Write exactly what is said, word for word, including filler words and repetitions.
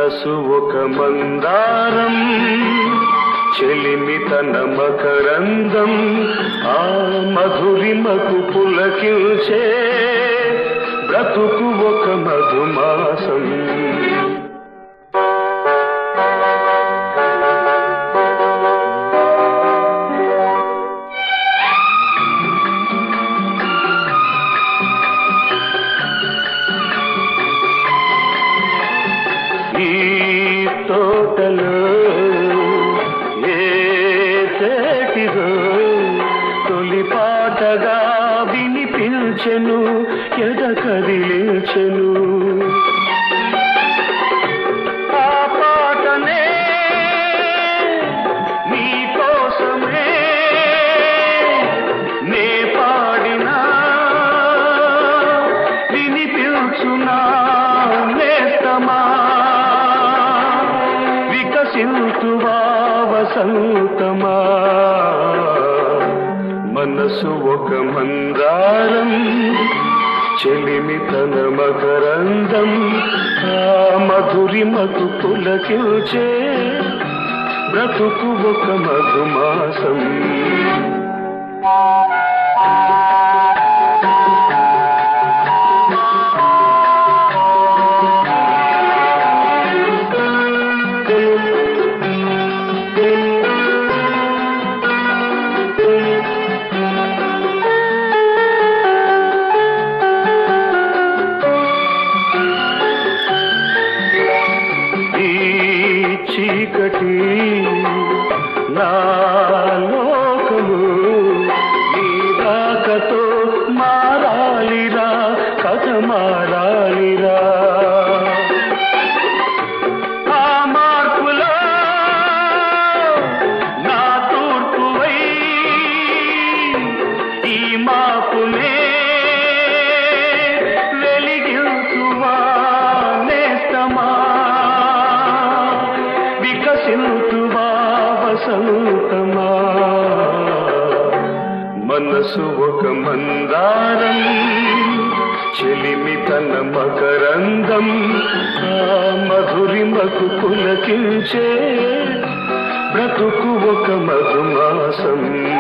మనసు ఒక మందారం చెలిమి తన మకరందం ఆ మధురిమకు పులకించే బ్రతుకు ఒక మధుమాసం ఈ తోటలో ఏ చేటిదో తొలి పాటగా వినిపించెను ఎద కదిలించెను ఆ పాటనే నీ కోసమే నే పాడినా వినిపించునా నేస్తమా వికసింతువా వసంతమా మనసు ఒక మందారం చెలిమి తన మకరందం ఆ మధురిమకు పులకించే బ్రతుకు ఒక మధుమాసం చీకటి నా లోకము నీ రాకతో మారాలిరా కథ మారాలిరా ఆ మార్పులో నా తూర్పువై ఈ మాపునే వెలిగించువా నేస్తమా వికసింతువా వసంతమా మనసు ఒక మందారం చెలిమి తన మకరందం ఆ మధురిమకు పులకించే బ్రతుకు ఒక మధుమాసం